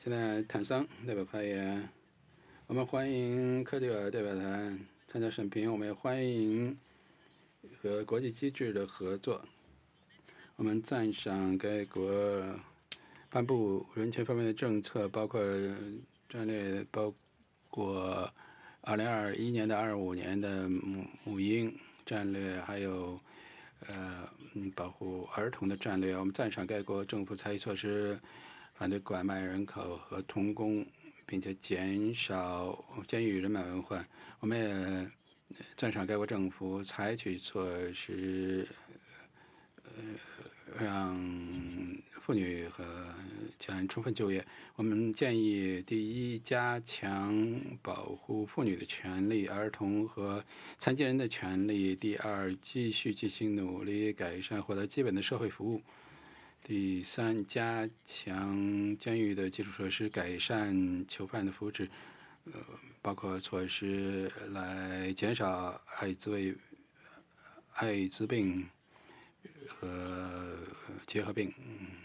现在坦桑代表发言。我们欢迎科迪尔代表团参加审评，我们也欢迎和国际机制的合作。我们赞赏该国颁布人权方面的政策，包括战略，包括2021年的25年的母婴战略，还有保护儿童的战略。我们赞赏该国政府采取措施反对拐卖人口和童工，并且减少监狱人满为患。我们也赞赏该国政府采取措施，让妇女和其他人充分就业。我们建议：第一，加强保护妇女的权利、儿童和残疾人的权利；第二，继续进行努力改善获得基本的社会服务；第三，加强监狱的基础设施，改善囚犯的福祉，包括措施来减少艾滋病和结核病